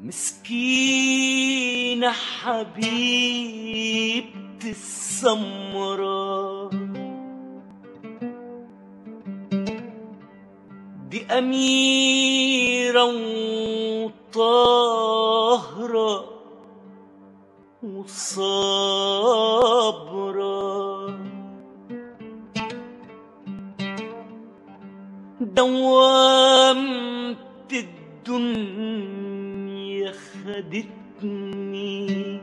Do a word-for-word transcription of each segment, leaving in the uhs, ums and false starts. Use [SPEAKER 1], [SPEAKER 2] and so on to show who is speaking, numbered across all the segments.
[SPEAKER 1] مسكينة حبيبتي السمرة، دي أميرة وطاهرة وصابرة، دوامة الدنيا خدتني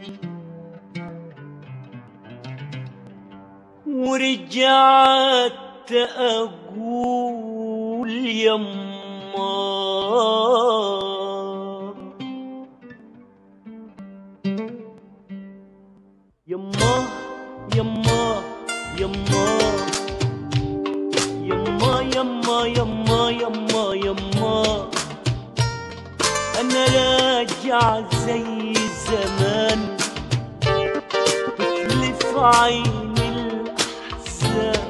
[SPEAKER 1] ورجعت أقول يما يما يما يما يما يما يما يما يما أنا راجع زي زمان، طفل في عين الأحزان،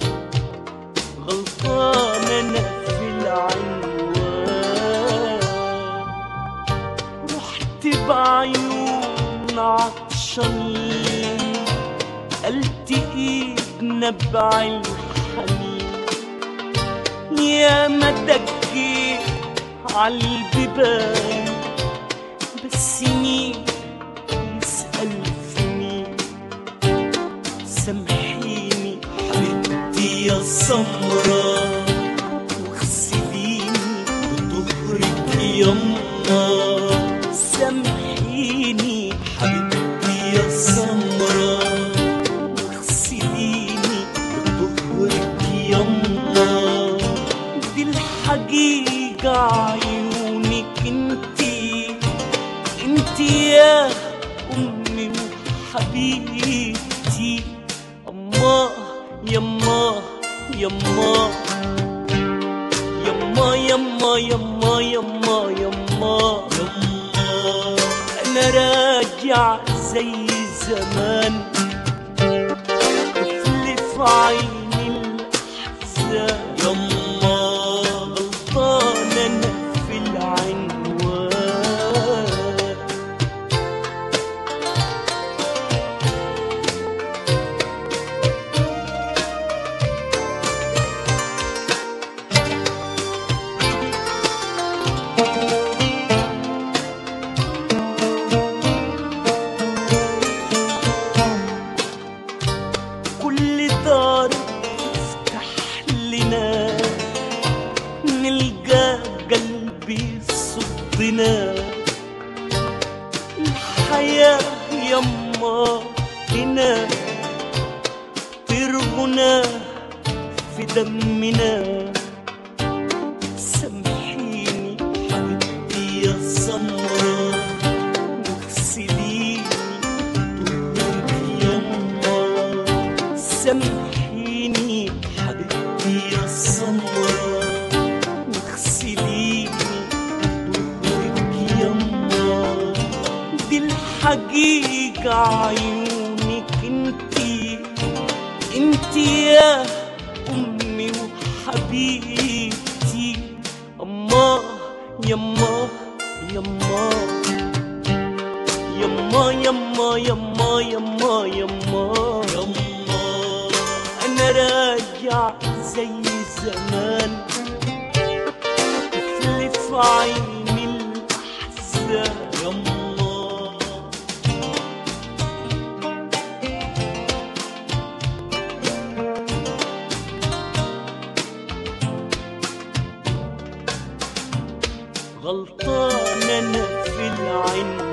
[SPEAKER 1] غلطان أنا في العنوان، رحت بعيون عطشانين ألتقي بنبع الحنين، يا ما دقيت عالبيبان بس مين يسأل في مين، سامحيني حبيبتي يا سمرة واغسليني بطهرك يما، سامحيني حبيبتي يا سمرة واغسليني بطهرك يما، دي الحقيقة عيونك انتي انتي يا امي وحبيبتي، اما يما يما يما يما يما يما يما انا راجع زي زمان، طفل في عين الاحزان، يما غلطان انا في العنوان. كل دار تفتح لنا نلقى قلبي صدنا، الحياة يما هنا ترغنا في دمنا، سامحيني حبيبتي يا سمرة واغسليني طهرك يما، سامحيني حبيبتي يا سمرة واغسليني طهرك يما، دي الحقيقة عيونك انتي انتي يا امي وحبيبتي، اما يما يما يما يما يما يما يما انا راجع زي زمان، طفل في عين الاحزان، يما غلطان انا في العنوان.